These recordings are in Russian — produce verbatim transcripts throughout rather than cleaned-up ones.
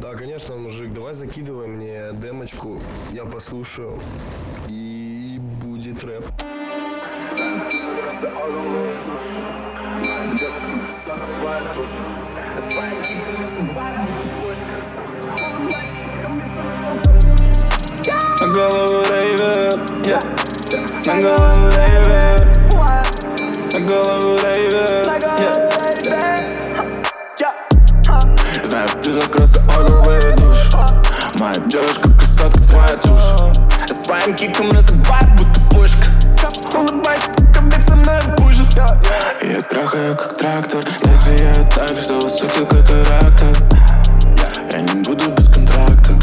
Да, конечно, мужик, давай закидывай мне демочку, я послушаю, и будет рэп. На голову рейвер, yeah. На голову рейвер, на голову рейвер, yeah. Знаю, ты закрылся, отдал душ. Моя девушка красотка, твоя тушь. Я своим киком разрываю, будто пушка. Улыбайся, сука, ведь со мной пушит. Я трахаю, как трактор. Я сияю так, что высокий катаракта. Я не буду без контракта.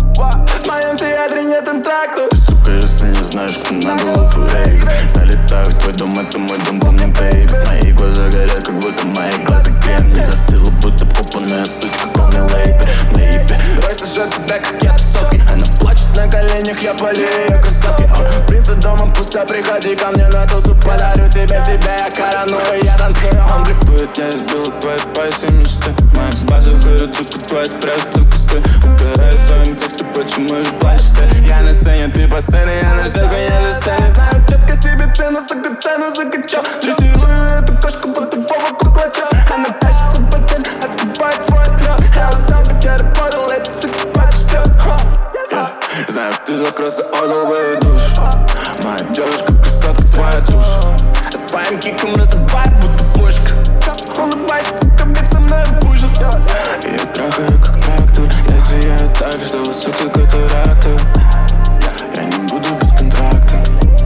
В моем театре нет антракта. Ты, сука, если не знаешь, кто на голову рейв. Залетаю в твой дом, это мой дом, помни, бейб. Мои глаза горят, как будто мои глаза крем. Не застыла, будто вкопанная сучка, call me later. На ебе Рой сожжет тебя, как я тусовки. Она плачет на коленях, я полью ее кроссовки. Принца дома пусто, приходи ко мне на тусу. Подарю тебе себя, я короную, я танцую. Он блефует, я избил твои пальцы мечты. Моя база вырыт, сука, твоя спрятаться в кусты. Убираю своим текстом, почему же плачешь ты? Я на сцене, ты по сцене, я на ждёт, я за сцене. Знаю четко себе цену, сука, цену закачал. Дрессирую эту кошку, будто Вова куклача. Она тащится в постель, открывает свой трёп. Я устал, как я работал, эта сука почтёт. Знаю, ты закрылся, отдал бы душ. Моя девушка красотка, твоя тушь. Я своим киком разрываю, будто пушка. Улыбайся, сука, ведь со мной пушит. Я трахаю, как трактор. Я сияю так, что высокий катаракта. Я не буду без контракта.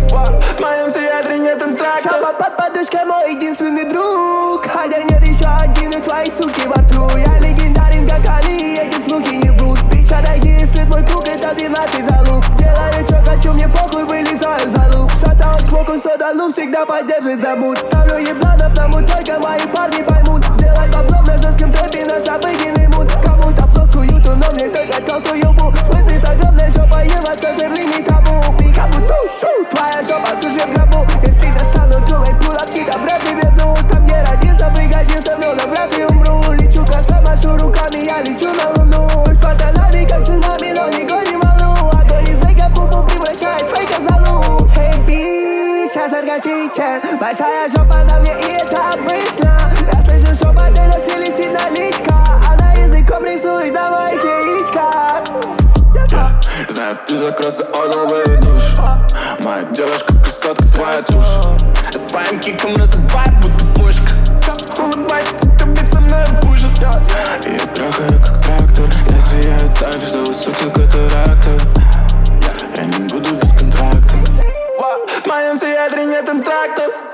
В моем театре нет антракта. Шаба под подушкой, мой единственный друг. Хотя нет еще один, и твои суки во рту. Я легендарен, как они, эти слухи не врут. Бич, отойди, если твой круг, это двенадцать залуп. Делаю, что хочу, мне похуй, вылезаю за лук. Шата от фокус, содалу, всегда поддержит забудь. Ставлю ебланов, тому только мои парни поймут. Сделать бабло на жестком трэпе, наш обыденный мут. Кому-то плоскую, но мне только толстую бу. В смысле с огромной жопой, ебаться жирными табу. Пикабу, ту-ту, твоя жопа тут же в гробу. Если достану тулой пулап, тебя вряд ли верну. Там где родился, пригодился, но навряд ли умру. Лечу коса, машу руками, я лечу на луну. С пацанами, как цунами, но не гоним волну. Огонь из дейка пупу превращает фейка в залу. Эй, би, сейчас арготичен. Большая жопа на мне, и это обычно. Я слышу шепот, это шелестит наличка. Она языком рисует, давай яичко. Знаю, ты закрылся, отдал бы душ. Моя девушка красотка, твоя тушь. Я своим киком разрываю, будто пушка. Улыбайся, сука, ведь со мной пушит. Я трахаю, как трактор. Я сияю так, что высокий катаракта. Я не буду без контракта. В моем театре нет антракта.